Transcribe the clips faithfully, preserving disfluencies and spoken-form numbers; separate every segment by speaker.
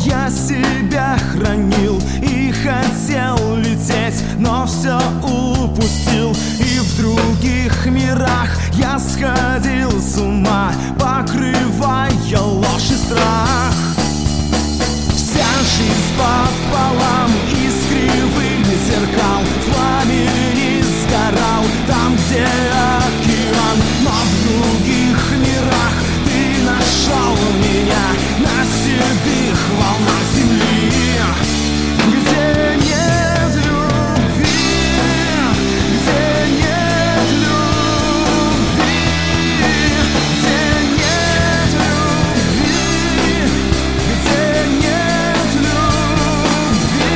Speaker 1: Я себя хранил и хотел лететь, но все упустил. И в других мирах я сходил с ума, покрывая ложь и страх. Вся жизнь пополам из кривых зеркал, в пламени сгорал там, где океан. Но в других мирах ты нашел меня на седых волнах земли, где нет любви, где нет любви, где нет любви, где нет любви.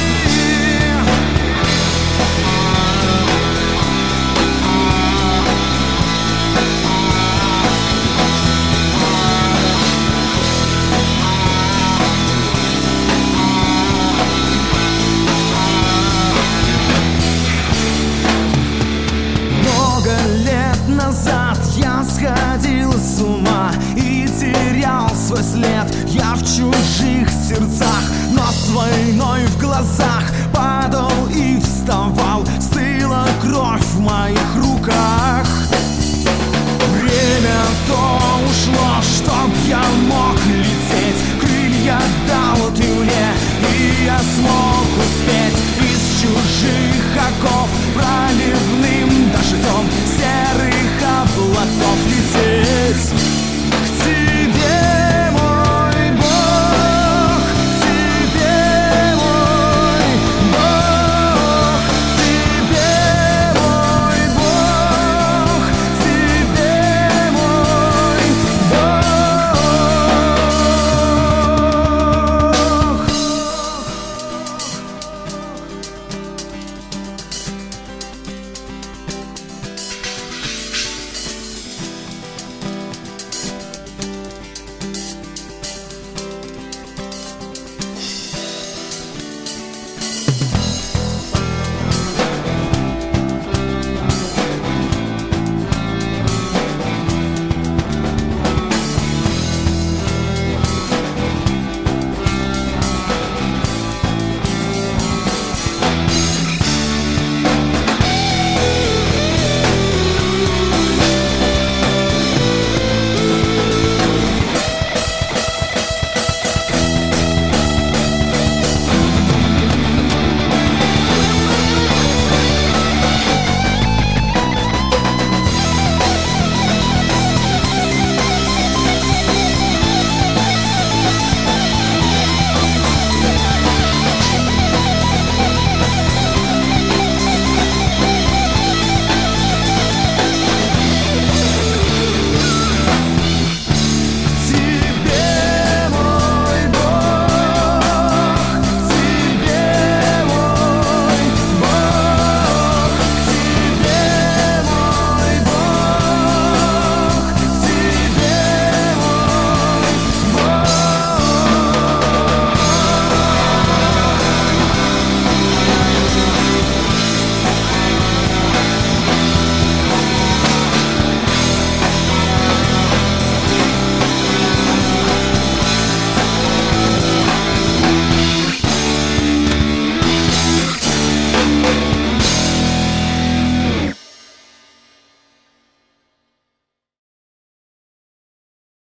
Speaker 1: Много лет назад я сходил с ума и терял свой след. Я в чужих сердцах, но с войной в глазах падал и вставал, стыла кровь в моих руках. Время то ушло, чтоб я мог лететь,